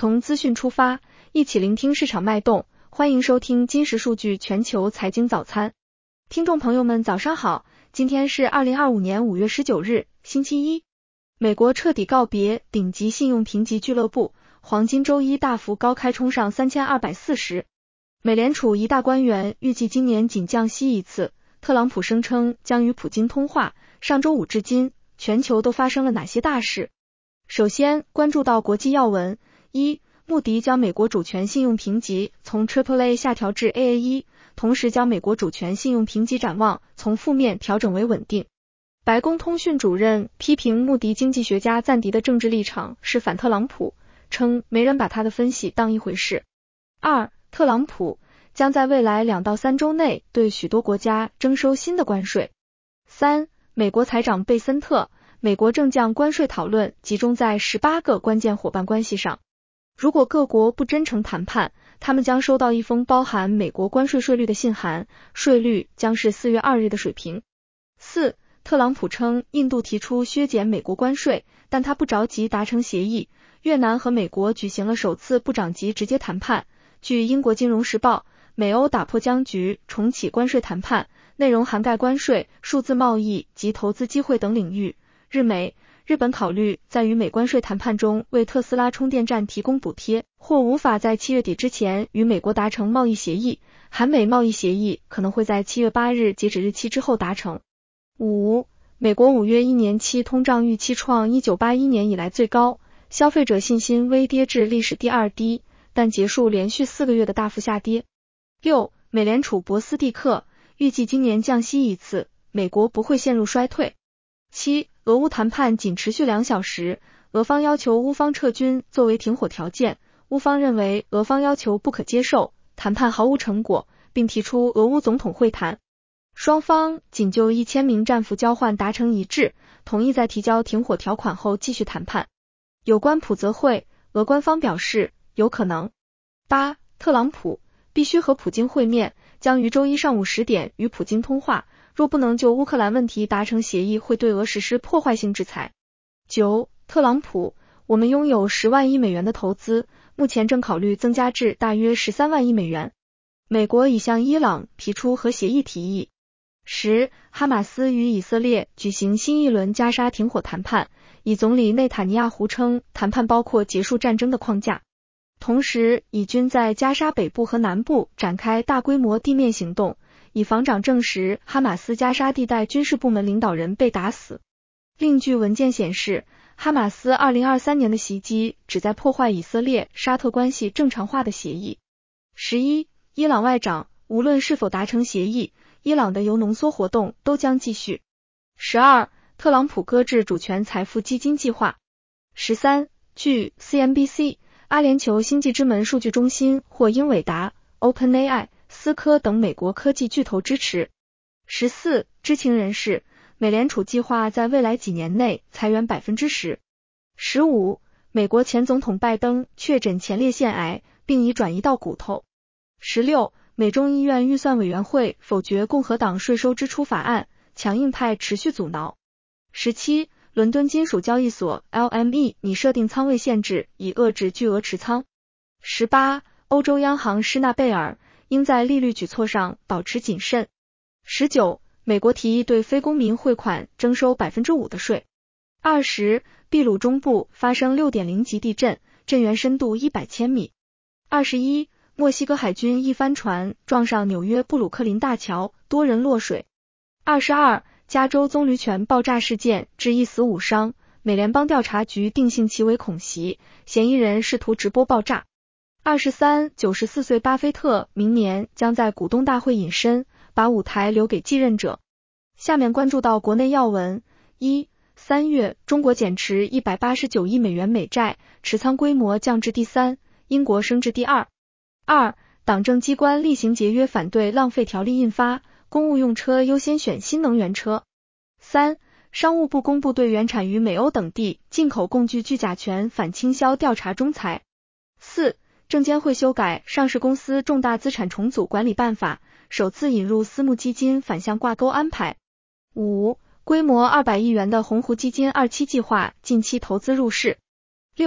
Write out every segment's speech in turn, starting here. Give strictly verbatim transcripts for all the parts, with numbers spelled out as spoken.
从资讯出发，一起聆听市场脉动。欢迎收听金石数据全球财经早餐。听众朋友们早上好，今天是二零二五年五月十九日，星期一。美国彻底告别顶级信用评级俱乐部，黄金周一大幅高开冲上三千二百四十。美联储一大官员预计今年仅降息一次，特朗普声称将与普京通话。上周五至今，全球都发生了哪些大事？首先关注到国际要闻。一、穆迪将美国主权信用评级从 Triple A 下调至 A A 一， 同时将美国主权信用评级展望从负面调整为稳定。白宫通讯主任批评穆迪经济学家赞迪的政治立场是反特朗普，称没人把他的分析当一回事。二、特朗普将在未来两到三周内对许多国家征收新的关税。三、美国财长贝森特，美国正将关税讨论集中在十八个关键伙伴关系上。如果各国不真诚谈判，他们将收到一封包含美国关税税率的信函，税率将是四月二日的水平。四、特朗普称印度提出削减美国关税，但他不着急达成协议。越南和美国举行了首次部长级直接谈判。据英国金融时报，美欧打破僵局，重启关税谈判，内容涵盖关税、数字贸易及投资机会等领域。日美日本考虑在与美关税谈判中为特斯拉充电站提供补贴，或无法在七月底之前与美国达成贸易协议，韩美贸易协议可能会在七月八日截止日期之后达成。五、美国五月一年期通胀预期创一九八一年以来最高，消费者信心微跌至历史第二低，但结束连续四个月的大幅下跌。六、美联储博斯蒂克预计今年降息一次，美国不会陷入衰退。七、俄乌谈判仅持续两小时，俄方要求乌方撤军作为停火条件，乌方认为俄方要求不可接受，谈判毫无成果，并提出俄乌总统会谈。双方仅就一千名战俘交换达成一致，同意在提交停火条款后继续谈判。有关普泽会，俄官方表示有可能。八、特朗普必须和普京会面，将于周一上午十点与普京通话，若不能就乌克兰问题达成协议，会对俄实施破坏性制裁。九、特朗普，我们拥有十万亿美元的投资，目前正考虑增加至大约十三万亿美元。美国已向伊朗提出核协议提议。十、哈马斯与以色列举行新一轮加沙停火谈判，以总理内塔尼亚胡称谈判包括结束战争的框架。同时，以军在加沙北部和南部展开大规模地面行动，以防长证实哈马斯加沙地带军事部门领导人被打死。另据文件显示，哈马斯二零二三年的袭击旨在破坏以色列沙特关系正常化的协议。十一、伊朗外长，无论是否达成协议，伊朗的铀浓缩活动都将继续。十二、特朗普搁置主权财富基金计划。十三、据 C N B C， 阿联酋星际之门数据中心或英伟达、OpenAI、思科等美国科技巨头支持。十四、知情人士，美联储计划在未来几年内裁员 百分之十。十五、美国前总统拜登确诊前列腺癌，并已转移到骨头。十六、美众议院预算委员会否决共和党税收支出法案，强硬派持续阻挠。十七、伦敦金属交易所 L M E 拟设定仓位限制，以遏制巨额持仓。十八、欧洲央行施纳贝尔应在利率举措上保持谨慎。十九、美国提议对非公民汇款征收 百分之五 的税。二十、秘鲁中部发生 六点零 级地震，震源深度一百千米。二十一、墨西哥海军一帆船撞上纽约布鲁克林大桥，多人落水。二十二、加州棕榈泉爆炸事件致一死五伤，美联邦调查局定性其为恐袭，嫌疑人试图直播爆炸。二十三、九十四岁巴菲特明年将在股东大会隐身，把舞台留给继任者。下面关注到国内要闻。一、三月，中国减持一百八十九亿美元美债，持仓规模降至第三，英国升至第二。二、党政机关例行节约反对浪费条例印发，公务用车优先选新能源车。三、商务部公布对原产于美欧等地进口共具具甲醛反倾销调查仲裁。四、证监会修改上市公司重大资产重组管理办法，首次引入私募基金反向挂钩安排。五、规模二百亿元的鸿鹄基金二期计划近期投资入市。六、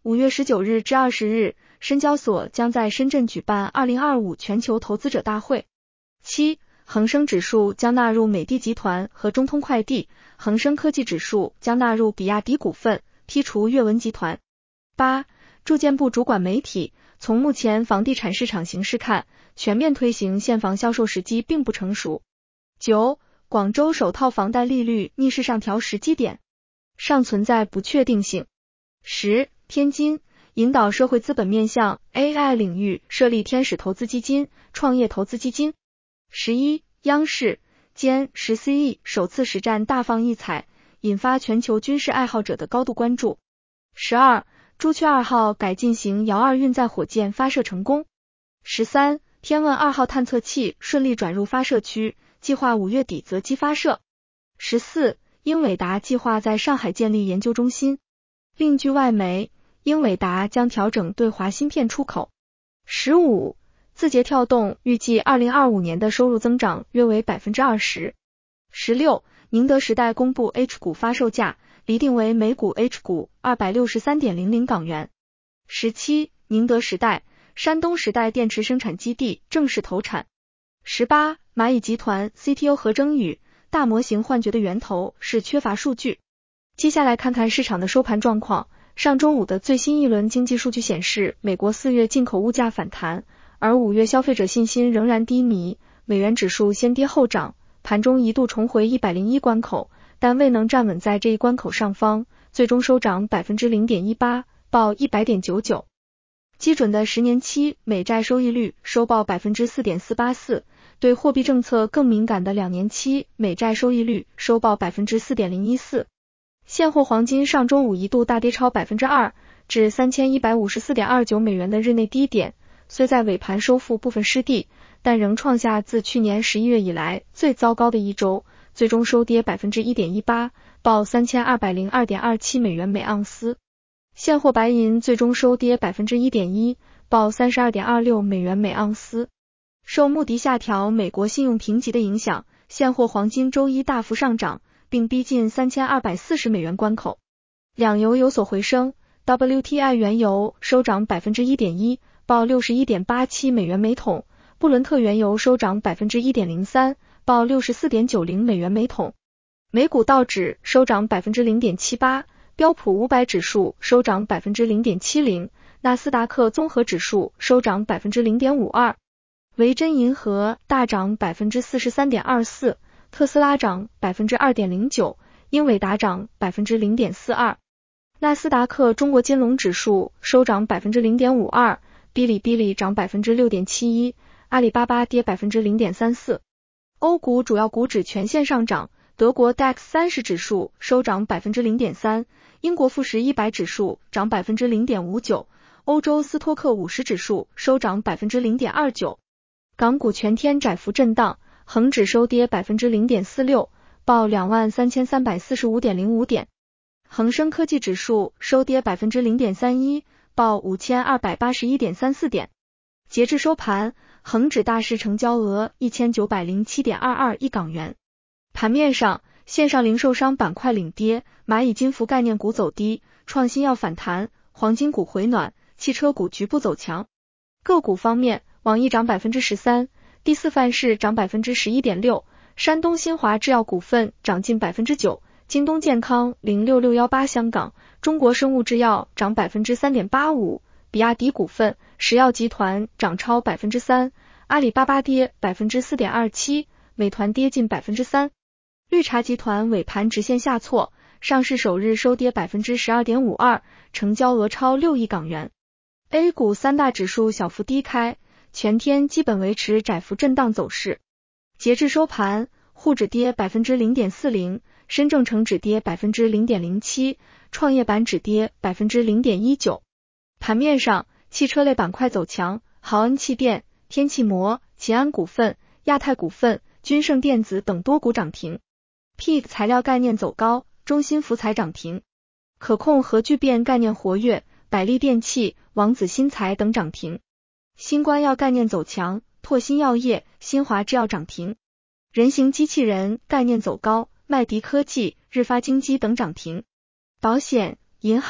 五月十九日至二十日，深交所将在深圳举办二零二五全球投资者大会。七、恒生指数将纳入美的集团和中通快递，恒生科技指数将纳入比亚迪股份，剔除阅文集团。八、住建部主管媒体，从目前房地产市场形势看，全面推行现房销售时机并不成熟。九、广州首套房贷利率逆势上调时机点，尚存在不确定性。十、天津引导社会资本面向 A I 领域设立天使投资基金、创业投资基金。十一、央视歼十 C E 首次实战大放异彩，引发全球军事爱好者的高度关注。十二、朱雀二号改进型遥二运载火箭发射成功。十三、天问二号探测器顺利转入发射区，计划五月底择机发射。十四、英伟达计划在上海建立研究中心。另据外媒，英伟达将调整对华芯片出口。十五、字节跳动预计二零二五年的收入增长约为 百分之二十。十六、宁德时代公布 H 股发售价，厘定为每股 H 股 二百六十三点零零港元。十七、宁德时代山东时代电池生产基地正式投产。十八、蚂蚁集团 C T O 何峥宇，大模型幻觉的源头是缺乏数据。接下来看看市场的收盘状况。上周五的最新一轮经济数据显示，美国四月进口物价反弹，而五月消费者信心仍然低迷，美元指数先跌后涨，盘中一度重回一百零一关口，但未能站稳在这一关口上方，最终收涨 百分之零点一八， 报 一百点九九。基准的十年期美债收益率收报 百分之四点四八四， 对货币政策更敏感的两年期美债收益率收报 百分之四点零一四。现货黄金上周五一度大跌超 百分之二， 至 三千一百五十四点二九美元的日内低点，虽在尾盘收复部分失地，但仍创下自去年十一月以来最糟糕的一周，最终收跌 百分之一点一八， 报 三千二百零二点二七美元每盎司。现货白银最终收跌 百分之一点一， 报 三十二点二六美元每盎司。受穆迪下调美国信用评级的影响，现货黄金周一大幅上涨，并逼近三千二百四十美元关口。两油有所回升， W T I 原油收涨 百分之一点一， 报 六十一点八七美元每桶，布伦特原油收涨 百分之一点零三， 报 六十四点九零美元每桶。美股道指收涨 百分之零点七八， 标普五百指数收涨 百分之零点七零， 纳斯达克综合指数收涨 百分之零点五二。维珍银河大涨 百分之四十三点二四，特斯拉涨 百分之二点零九， 英伟达涨 百分之零点四二。纳斯达克中国金龙指数收涨 百分之零点五二， 哔哩哔哩涨 百分之六点七一， 阿里巴巴跌 百分之零点三四。欧股主要股指全线上涨，德国 D A X 三十指数收涨 百分之零点三， 英国富时一百指数涨 百分之零点五九， 欧洲斯托克五十指数收涨 百分之零点二九。港股全天窄幅震荡，恒指收跌 百分之零点四六， 报 两万三千三百四十五点零五点。恒生科技指数收跌 百分之零点三一， 报 五千二百八十一点三四点。截至收盘，恒指大市成交额 一千九百零七点二二亿港元。盘面上，线上零售商板块领跌，蚂蚁金服概念股走低，创新药反弹，黄金股回暖，汽车股局部走强。个股方面，网易涨 百分之十三， 第四范式涨 百分之十一点六， 山东新华制药股份涨近 百分之九， 京东健康零六六一八香港，中国生物制药涨 百分之三点八五， 比亚迪股份、石药集团涨超 百分之三， 阿里巴巴跌 百分之四点二七， 美团跌近 百分之三。绿茶集团尾盘直线下挫，上市首日收跌 百分之十二点五二， 成交额超六亿港元。A 股三大指数小幅低开，全天基本维持窄幅震荡走势。截至收盘，沪指跌 百分之零点四零， 深证成指跌 百分之零点零七， 创业板指跌 百分之零点一九。盘面上，汽车类板块走强，豪恩汽电、天气膜、秦安股份、亚太股份、君盛电子等多股涨停。P E 材料概念走高，中芯福材涨停。可控核聚变概念活跃，百利电器、王子新材等涨停。新冠药概念走强，拓新药业、新华制药涨停。人形机器人概念走高，麦迪科技、日发精机等涨停。保险、银行、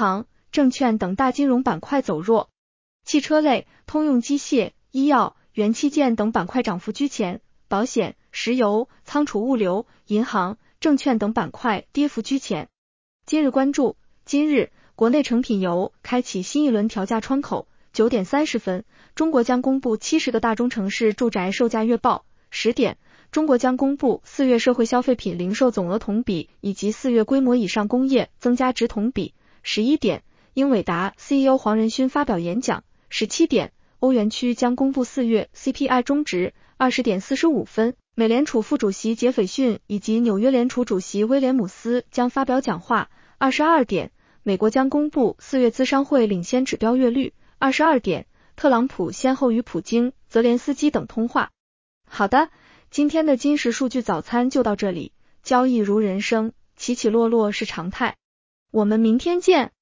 证券等大金融板块走弱。汽车类、通用机械、医药、元器件等板块涨幅居前，保险、石油、仓储物流、银行、证券等板块跌幅居前。今日关注，今日国内成品油开启新一轮调价窗口，九点三十分，中国将公布七十个大中城市住宅售价月报。十点，中国将公布四月社会消费品零售总额同比以及四月规模以上工业增加值同比。十一点，英伟达 C E O 黄仁勋发表演讲。十七点，欧元区将公布四月 C P I 终值。二十点四十五分，美联储副主席杰斐逊以及纽约联储主席威廉姆斯将发表讲话。二十二点，美国将公布四月资商会领先指标月率。二十二点，特朗普先后与普京、泽连斯基等通话。好的，今天的金石数据早餐就到这里，交易如人生，起起落落是常态。我们明天见。